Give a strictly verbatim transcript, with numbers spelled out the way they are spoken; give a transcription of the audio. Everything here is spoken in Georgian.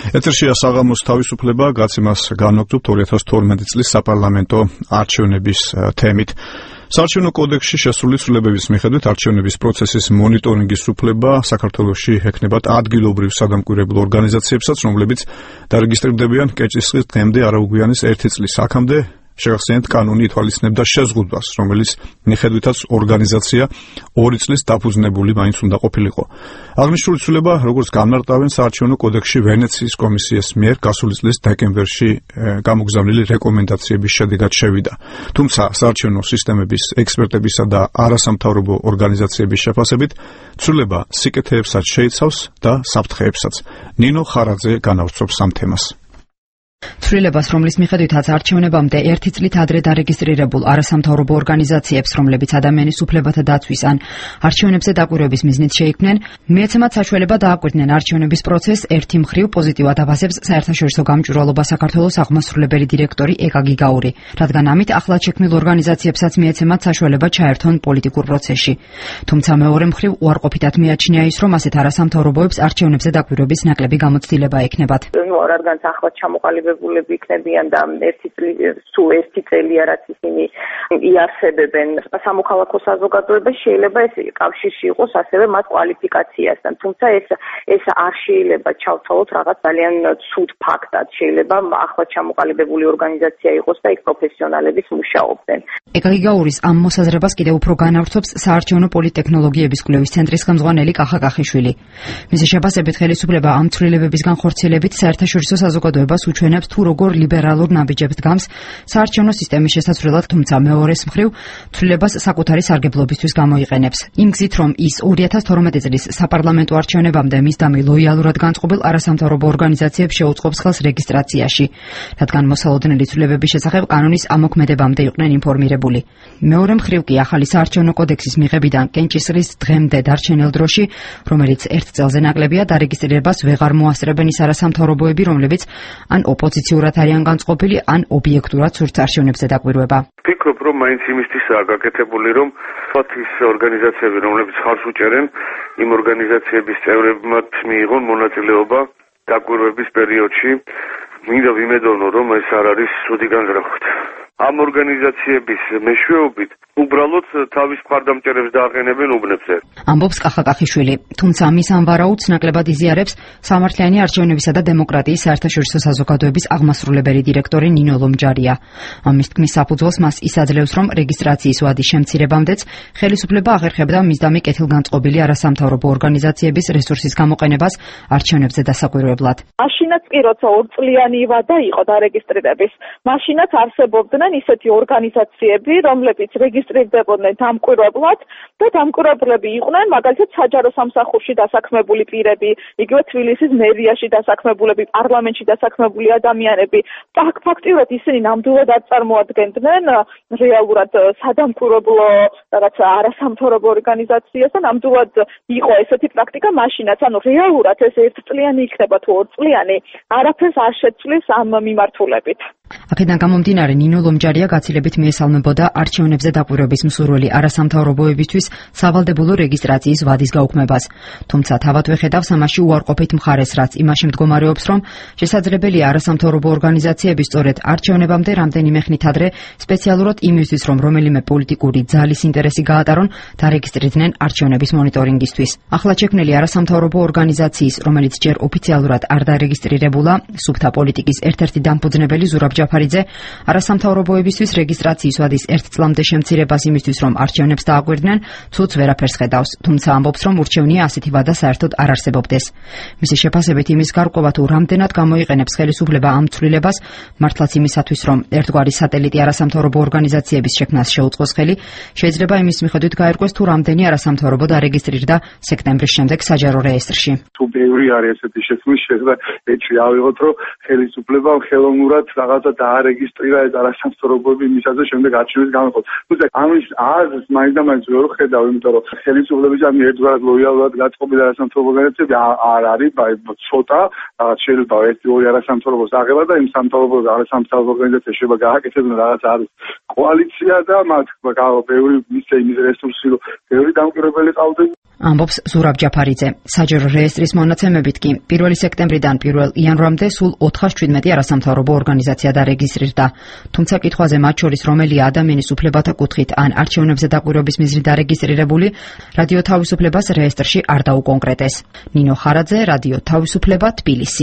ეთერშია საღამოს თავისუფლება, გაცემას განვაგრძობთ ორი ათას თორმეტი წლის საპარლამენტო არჩევნების თემით. საარჩევნო კოდექსში შესული ცვლილებების მიხედვით არჩევნების პროცესის მონიტორინგის უფლება საქართველოში ექნებათ ადგილობრივ სადამკვირვებლო ორგანიზაციებსაც, რომლებიც დარეგისტრირდებიან კეჭისყრის დღემდე არაუგვიანის ერთი წლის აქამდე. შეგახსენებთ, კანონი ითვალისწინებდა შეზღუდვას, რომელიც მიხედვითაც ორგანიზაცია ორი წლის დაფუძნებული მაინც უნდა ყოფილიყო. აღნიშნული ცვლილება, როგორც განმარტავენ საარჩევნო კოდექსში ვენეციის კომისიის მიერ გასული წლის დეკემბერში გამოგზავნილი რეკომენდაციების შედეგად შევიდა. თუმცა საარჩევნო სისტემების ექსპერტებისა და არასამთავრობო ორგანიზაციების შეფასებით ცვლილება სიკეთეებსაც შეიცავს და საფრთხეებსაც. ნინო ხარაძე განავრცობს ამ თემას. ცვლილებას, რომლის მიხედვითაც არჩევნებამდე ერთი წლით ადრე დარეგისტრირებულ არასამთავრობო ორგანიზაციებს, რომლებიც ადამიანის უფლებათა დაცვის ან არჩევნებზე დაკვირვების მიზნით შეიქმნენ, მიეცემათ საშუალება დააკვირდნენ არჩევნების პროცესს. ერთი მხრივ პოზიტივად აფასებს საერთაშორისო გამჭვირვალობა საქართველოს აღმასრულებელი დირექტორი ეკა გიგაური, რადგან ამით ახლად შექმნილ ორგანიზაციებსაც მიეცემათ საშუალება ჩაერთონ პოლიტიკურ პროცესში. თუმცა მეორე მხრივ უარყოფითად მიაჩნია ის, რომ ასეთ არასამთავრობოებს არჩევნებზე დაკვირვების ნაკლები გამოცდილება ექნებათ. რადგან ახლად ჩამოყალიბებულები იქნებიან და ერთი წელი სულ ერთი წელია რაც ისინი იარსებებენ სამოქალაქო საზოგადოებას, შეიძლება ეს კავშირში იყოს ასევე მათ კვალიფიკაციასთან. თუმცა ეს ეს არ შეიძლება ჩავთვალოთ რაღაც ძალიან ცუდ ფაქტად. შეიძლება ახლად ჩამოყალიბებული ორგანიზაცია იყოს და იქ პროფესიონალების მუშაობდნენ. ეკა გიგაურის ამ მოსაზრებას კიდევ უფრო განავრცობს საარჩევნო პოლიტექნოლოგიების კვლევის ცენტრის ხელმძღვანელი კახა კახიშვილი. მისი შეფასებით, ხელისუფლება ამ ცვლილებების განხორციელებით საერთაშორისო საზოგადოებას უჩვენებს თუ როგორ ლიბერალურ ნაბიჯებს დგამს საარჩევნო სისტემის შესაძლებლად, თუმცა მეორეს მხრივ ცვლილებას საკუთარი სარგებლობისთვის გამოიყენებს. იმ გზით, რომ ის ორი ათას თორმეტი წლის საპარლამენტო არჩევნებამდე მისდამი ლოიალურად განწყობილ არასამთავრობო ორგანიზაციებს შეუწყობს ხელს რეგისტრაციაში, რადგან მოსალოდნელი ცვლილებების შესახებ კანონის ამოქმედებამდე იყვნენ ინფორმირებული. მეორე მხრივ კი ახალი საარჩევნო კოდექსის მიღებიდან კენჭისყრის დღემდე დარჩენილ დროში, რომელიც ერთ წელზე ნაკლებია, დარეგისტრირებას ვეღარ მოასწრებენ ის არასამთავრობოები, რომლებიც ან ოპოზიციურად არიან განწყობილი, ან ობიექტურად სურთ არჩევნებზე დაკვირვება. ვფიქრობ, რომ მაინც იმისთვისაა გაკეთებული, რომ თქვათ ის ორგანიზაციები, რომლებიც ხარს უჭერენ, იმ ორგანიზაციების წევრებმაც მიიღონ მონაწილეობა დაკვირვების პერიოდში. მინდა ვიმედოვნო, რომ ეს არ არის სუდი განზრახვით. ამ ორგანიზაციების მეშვეობით უბრალოდ თავის მხარდამჭერებს დააყენებენ უბნებზე. ამბობს კახა კახიშვილი. თუმცა მის ამ ვარაუდს ნაკლებად იზიარებს სამართლიანი არჩევნებისა და დემოკრატიის საერთაშორისო საზოგადოების აღმასრულებელი დირექტორი ნინო ლომჯარია. ამის თქმის საფუძველს მას ის აძლევს, რომ რეგისტრაციის ვადის შემცირებამდეც ხელისუფლება აღერხებდა მისდამი კეთილგანწყობილი არასამთავრობო ორგანიზაციების რესურსის გამოყენებას არჩევნებზე დასაკვირვებლად. მაშინაც კი როცა ორწლიანი ვადა იყო დარეგისტრირების, მაშინაც არსებობდნენ ისეთი ორგანიზაციები, რომლებიც რეგისტრირდებოდნენ დამკვირვებლად და დამკვირვებლები იყვნენ მაგალითად საჯარო სამსახურში დასაქმებული პირები, იგივე თბილისის მერიაში დასაქმებულები, პარლამენტში დასაქმებული ადამიანები. ფაქტიურად ისინი ნამდვილად არ წარმოადგენდნენ რეალურად სადამკვირვებლო რაღაც არასამთავრობო ორგანიზაციას და ნამდვილად იყო ესეთი პრაქტიკა მაშინაც, ანუ რეალურად ეს ერთწლიანი იქნება თუ ორწლიანი, არაფერს არ შეცვლის ამ მიმართულებით. აქედან გამომდინარე, ნინო ლომჯარია გაცილებით მიესალმებოდა არჩევნებზე დაკვირვების მსურველი არასამთავრობოებისთვის სავალდებულო რეგისტრაციის ვადის გაუქმებას. თუმცა თავად ვეხედავს ამაში უარყოფით მხარეს, რაც იმაში მდგომარეობს, რომ შესაძლებელია არასამთავრობო ორგანიზაციები სწორედ არჩევნებამდე რამდენიმე ხნით ადრე სპეციალურად იმისთვის, რომ რომელიმე პოლიტიკური ძალის ინტერესი გაატარონ, დარეგისტრირდნენ არჩევნების მონიტორინგისთვის. ახლად შექმნილი არასამთავრობო ორგანიზაციის, რომელიც ჯერ ოფიციალურად არ დარეგისტრირებულა, სუფთა პოლიტიკის ერთ-ერთი დამფუძნებელი ზურაბ ჯაფარიძე არასამთავრობოებისთვის რეგისტრაციის ვადის ერთ წლამდე შემცირებას იმისთვის, რომ არჩევნებს დააკვირდნენ, ცუდს ვერაფერს ხედავს. თუმცა ამბობს, რომ ურჩევნია ასეთი ვადა საერთოდ არ არსებობდეს. მისი შეფასებით იმის გარკვევა თუ რამდენად გამოიყენებს ხელისუფლება ამ ცვლილებას, მართლაც იმისათვის, რომ ერთგვარი სატელიტი არასამთავრობო ორგანიზაციების შექმნას შეუწყოს ხელი, შეიძლება იმის მიხედვით გაერკვეს თუ რამდენი არასამთავრობო დარეგისტრირდა სექტემბრის შემდეგ საჯარო რეესტრში. თუ ბევრი არის ესეთი შექმნის, შეიძლება ეჭვი ავიღოთ, რომ ხელისუფლებამ ხელოვნურად რაღაც რაღაცა დაარეგისტრირა ეს არასამთავრობოები იმისაზე შემდეგ არჩევნების გამოყო. თუმცა ამის აზრს მაინც და მაინც ვერ ხედავ, იმიტომ რომ ხელისუფლების ამ ერთგვარად ლოიალურად გაწყობილი არასამთავრობო ორგანიზაციები არ არის, ცოტა რაღაც შეიძლება ერთი ორი არასამთავრობოს აღება და იმ სამთავრობო არასამთავრობო ორგანიზაციებს შეიძლება გააკეთებინონ რაღაც არის კოალიცია და მათ ბევრი მისცე იმის რესურსი, რომ ბევრი დამკვირვებელი ყავდეს. ამბობს ზურაბ ჯაფარიძე. საჯარო რეესტრის მონაცემებით კი პირველი სექტემბრიდან პირველ იანვრამდე სულ ოთხას შვიდმეტი არასამთავრობო ორგანიზაცია დარეგისტრირდა. თუმცა კითხვაზე მათ შორის რომელია ადამიანის უფლებათა კუთხით ან არჩევნებზე დაკვირვების მიზნით დარეგისტრირებული, რადიო თავისუფლებას რეესტრში არ დაუკონკრეტეს. ნინო ხარაძე, რადიო თავისუფლება, თბილისი.